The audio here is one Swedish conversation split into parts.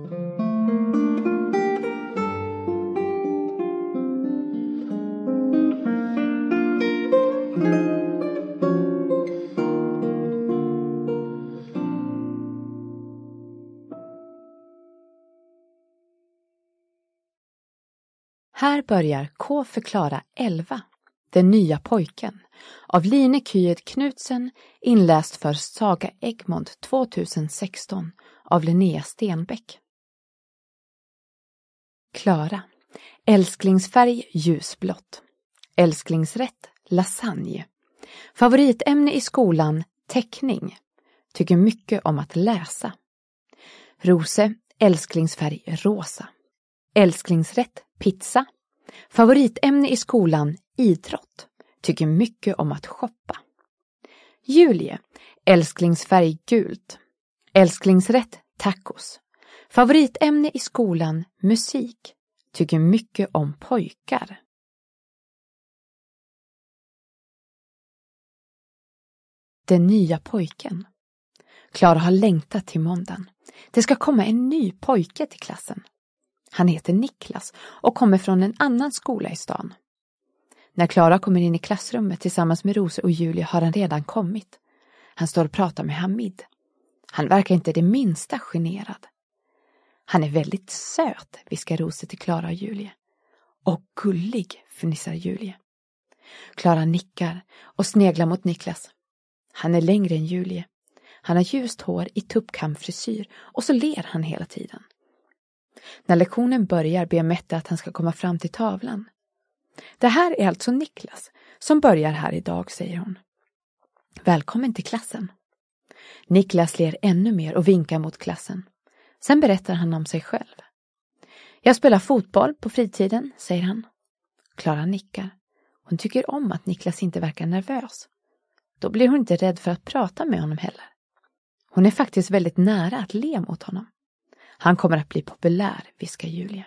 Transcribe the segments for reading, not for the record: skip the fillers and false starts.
Här börjar K förklara 11, Den nya pojken, av Line Kyed Knutsen, inläst för Saga Egmont 2016 av Linnea Stenbeck. Klara. Älsklingsfärg ljusblått. Älsklingsrätt lasagne. Favoritämne i skolan teckning. Tycker mycket om att läsa. Rose. Älsklingsfärg rosa. Älsklingsrätt pizza. Favoritämne i skolan idrott. Tycker mycket om att shoppa. Julie. Älsklingsfärg gult. Älsklingsrätt tacos. Favoritämne i skolan musik. Tycker mycket om pojkar. Den nya pojken. Klara har längtat till måndagen. Det ska komma en ny pojke till klassen. Han heter Niklas och kommer från en annan skola i stan. När Klara kommer in i klassrummet tillsammans med Rose och Julia har han redan kommit. Han står och pratar med Hamid. Han verkar inte det minsta generad. Han är väldigt söt, viskar Rose till Klara och Julia. Och gullig, fnissar Julia. Klara nickar och sneglar mot Niklas. Han är längre än Julia. Han har ljust hår i tuppkamfrisyr och så ler han hela tiden. När lektionen börjar ber Mette att han ska komma fram till tavlan. Det här är alltså Niklas som börjar här idag, säger hon. Välkommen till klassen. Niklas ler ännu mer och vinkar mot klassen. Sen berättar han om sig själv. Jag spelar fotboll på fritiden, säger han. Klara nickar. Hon tycker om att Niklas inte verkar nervös. Då blir hon inte rädd för att prata med honom heller. Hon är faktiskt väldigt nära att le mot honom. Han kommer att bli populär, viskar Julia.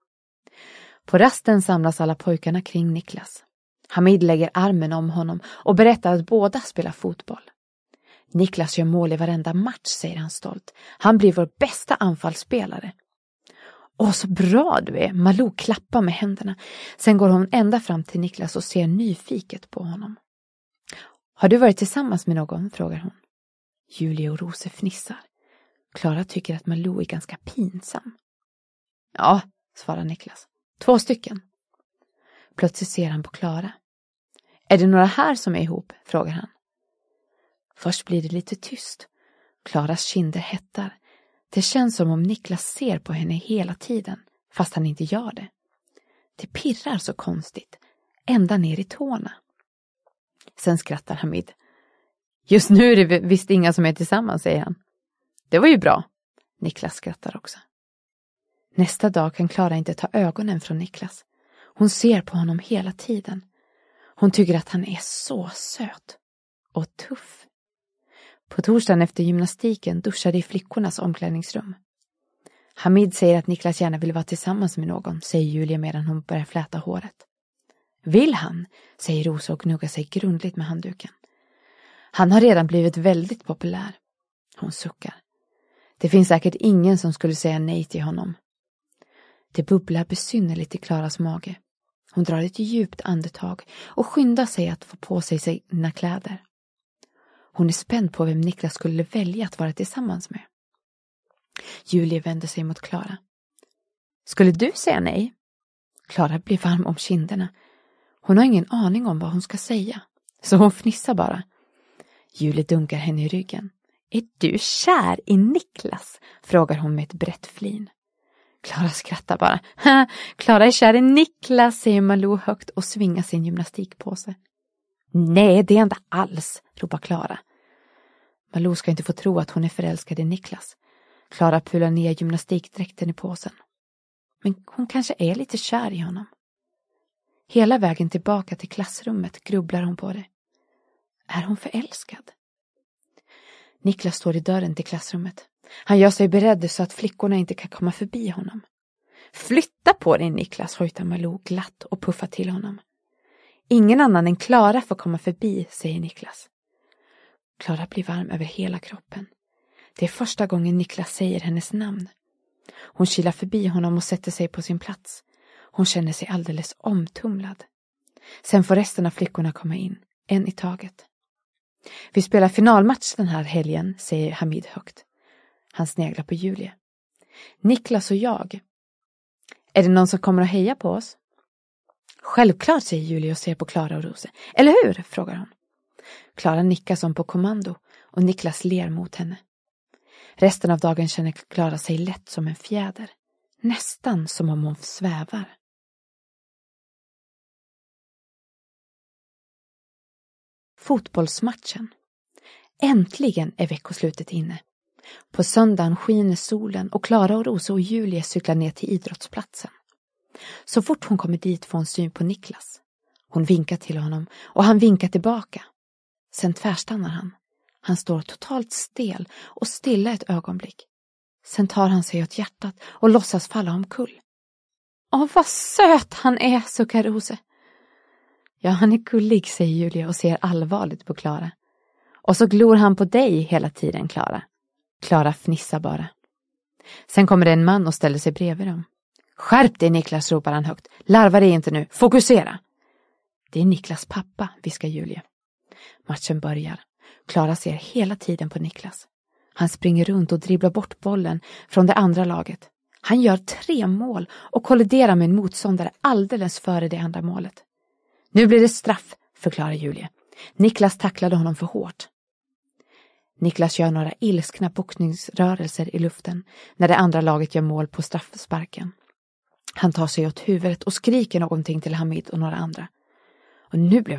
På rasten samlas alla pojkarna kring Niklas. Hamid lägger armen om honom och berättar att båda spelar fotboll. Niklas gör mål i varenda match, säger han stolt. Han blir vår bästa anfallsspelare. Åh, så bra du är, Malou klappar med händerna. Sen går hon ända fram till Niklas och ser nyfiket på honom. Har du varit tillsammans med någon, frågar hon. Julia och Rose fnissar. Klara tycker att Malou är ganska pinsam. Ja, svarar Niklas. 2 stycken. Plötsligt ser han på Klara. Är det några här som är ihop, frågar han. Först blir det lite tyst. Klaras kinder hettar. Det känns som om Niklas ser på henne hela tiden, fast han inte gör det. Det pirrar så konstigt, ända ner i tårna. Sen skrattar Hamid. Just nu är det visst inga som är tillsammans, säger han. Det var ju bra. Niklas skrattar också. Nästa dag kan Klara inte ta ögonen från Niklas. Hon ser på honom hela tiden. Hon tycker att han är så söt och tuff. På torsdagen efter gymnastiken duschar de i flickornas omklädningsrum. Hamid säger att Niklas gärna vill vara tillsammans med någon, säger Julia medan hon börjar fläta håret. Vill han, säger Rosa och gnuggar sig grundligt med handduken. Han har redan blivit väldigt populär. Hon suckar. Det finns säkert ingen som skulle säga nej till honom. Det bubblar besynnerligt i Klaras mage. Hon drar ett djupt andetag och skyndar sig att få på sig sina kläder. Hon är spänd på vem Niklas skulle välja att vara tillsammans med. Julia vänder sig mot Klara. Skulle du säga nej? Klara blir varm om kinderna. Hon har ingen aning om vad hon ska säga, så hon fnissar bara. Julia dunkar henne i ryggen. Är du kär i Niklas? Frågar hon med ett brett flin. Klara skrattar bara. Klara är kär i Niklas, säger Malou högt och svingar sin gymnastikpåse. Nej, det är inte alls, ropar Klara. Malou ska inte få tro att hon är förälskad i Niklas. Klara pular ner gymnastikdräkten i påsen. Men hon kanske är lite kär i honom. Hela vägen tillbaka till klassrummet grubblar hon på det. Är hon förälskad? Niklas står i dörren till klassrummet. Han gör sig beredd så att flickorna inte kan komma förbi honom. Flytta på dig, Niklas, hojtar Malou glatt och puffar till honom. Ingen annan än Klara får komma förbi, säger Niklas. Klara blir varm över hela kroppen. Det är första gången Niklas säger hennes namn. Hon kilar förbi honom och sätter sig på sin plats. Hon känner sig alldeles omtumlad. Sen får resten av flickorna komma in, en i taget. Vi spelar finalmatch den här helgen, säger Hamid högt. Han sneglar på Julie. Niklas och jag. Är det någon som kommer att heja på oss? Självklart, säger Julie och ser på Klara och Rose. Eller hur? Frågar hon. Klara nickar som på kommando och Niklas ler mot henne. Resten av dagen känner Klara sig lätt som en fjäder. Nästan som om hon svävar. Fotbollsmatchen. Äntligen är veckoslutet inne. På söndagen skiner solen och Klara och Rosa och Julie cyklar ner till idrottsplatsen. Så fort hon kommer dit får hon syn på Niklas. Hon vinkar till honom och han vinkar tillbaka. Sen tvärstannar han. Han står totalt stel och stilla ett ögonblick. Sen tar han sig åt hjärtat och låtsas falla omkull. Åh, vad söt han är, suckar Rose. Ja, han är gullig, säger Julia och ser allvarligt på Klara. Och så glor han på dig hela tiden, Klara. Klara fnissar bara. Sen kommer det en man och ställer sig bredvid dem. Skärp dig, Niklas, ropar han högt. Larva dig inte nu, fokusera. Det är Niklas pappa, viskar Julia. Matchen börjar. Klara ser hela tiden på Niklas. Han springer runt och dribblar bort bollen från det andra laget. Han gör 3 mål och kolliderar med en motståndare alldeles före det andra målet. Nu blir det straff, förklarar Julia. Niklas tacklade honom för hårt. Niklas gör några ilskna boxningsrörelser i luften när det andra laget gör mål på straffsparken. Han tar sig åt huvudet och skriker någonting till Hamid och några andra. Och nu blev